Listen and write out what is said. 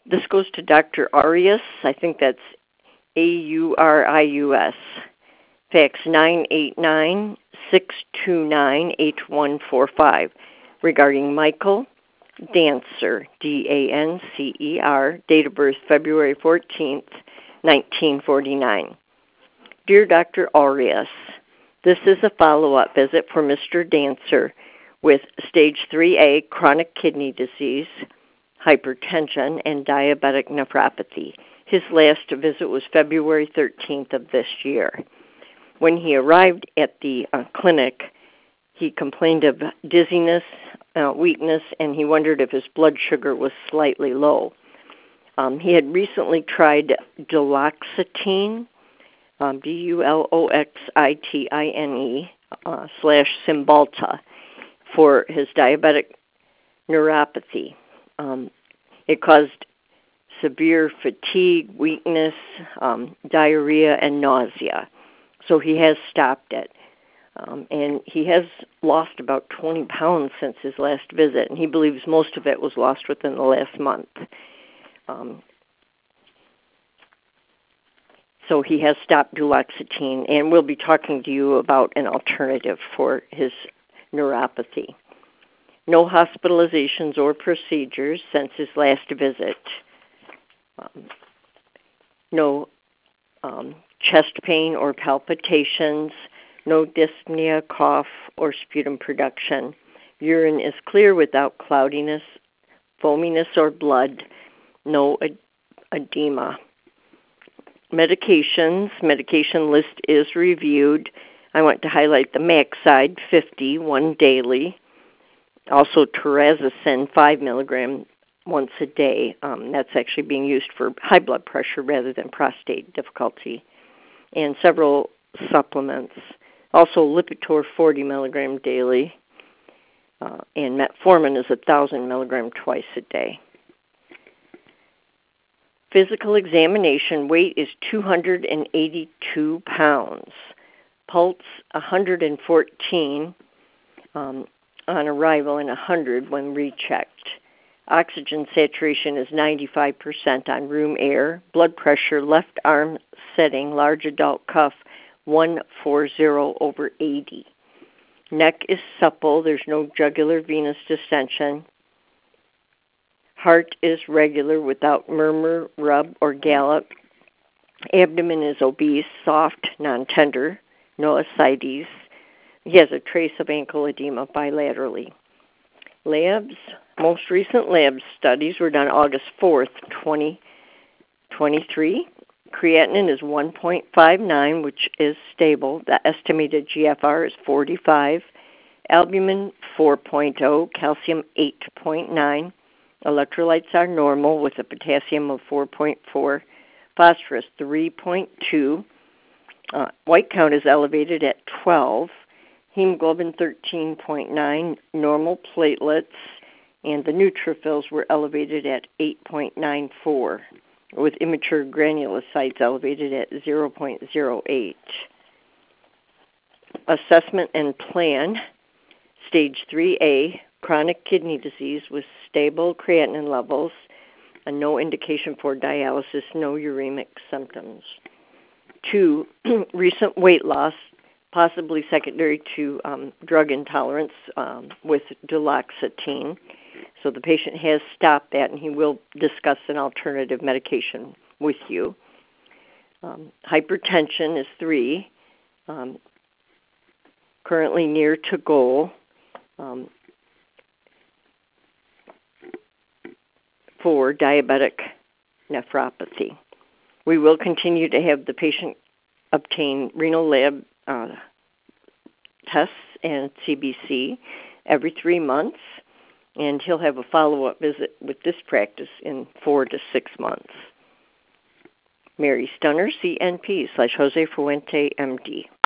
This goes to Dr. Arias. I think that's Aurius. Fax 989-629-8145 regarding Michael Dancer, Dancer, date of birth February 14th, 1949. Dear Dr. Arias, this is a follow-up visit for Mr. Dancer with stage 3A chronic kidney disease, hypertension, and diabetic nephropathy. His last visit was February 13th of this year. When he arrived at the clinic, he complained of dizziness, weakness, and he wondered if his blood sugar was slightly low. He had recently tried duloxetine, Duloxitine /Cymbalta for his diabetic neuropathy. It caused severe fatigue, weakness, diarrhea, and nausea. So he has stopped it. And he has lost about 20 pounds since his last visit, and he believes most of it was lost within the last month. So he has stopped duloxetine, and we'll be talking to you about an alternative for his neuropathy. No hospitalizations or procedures since his last visit. No chest pain or palpitations, no dyspnea, cough, or sputum production. Urine is clear without cloudiness, foaminess, or blood. No edema. Medications. Medication list is reviewed. I want to highlight the Maxide 50, one daily. Also Terazacin 5 milligram once a day. That's actually being used for high blood pressure rather than prostate difficulty. And several supplements. Also Lipitor 40 milligram daily. And metformin is 1,000 milligram twice a day. Physical examination, weight is 282 pounds. Pulse 114 on arrival and 100 when rechecked. Oxygen saturation is 95% on room air. Blood pressure, left arm setting, large adult cuff, 140/80. Neck is supple. There's no jugular venous distension. Heart is regular without murmur, rub, or gallop. Abdomen is obese, soft, non-tender, no ascites. He has a trace of ankle edema bilaterally. Labs, most recent lab studies were done August 4th, 2023. Creatinine is 1.59, which is stable. The estimated GFR is 45. Albumin 4.0, calcium 8.9. Electrolytes are normal with a potassium of 4.4, phosphorus 3.2. White count is elevated at 12. Hemoglobin 13.9, normal platelets, and the neutrophils were elevated at 8.94, with immature granulocytes elevated at 0.08. Assessment and plan, stage 3A, chronic kidney disease with stable creatinine levels, and no indication for dialysis, no uremic symptoms. 2, recent weight loss, possibly secondary to drug intolerance with duloxetine. So the patient has stopped that, and he will discuss an alternative medication with you. Hypertension is 3, currently near to goal. For diabetic nephropathy. We will continue to have the patient obtain renal lab tests and CBC every 3 months, and he'll have a follow-up visit with this practice in 4 to 6 months. Mary Stunner, CNP /Jose Fuente, MD.